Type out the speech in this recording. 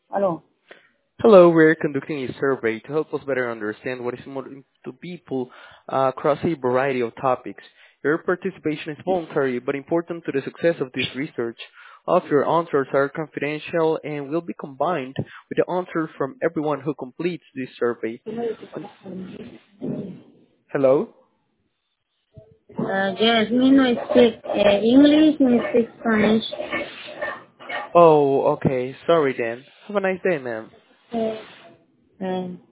Aló. Hello, we're conducting a survey to help us better understand what is important to people across a variety of topics. Your participation is voluntary but important to the success of this research. All of your answers are confidential and will be combined with the answers from everyone who completes this survey. Con- Hello? Yes, me no speak English, me speak Spanish. Oh, okay. Sorry then. Have a nice day, ma'am. Uh,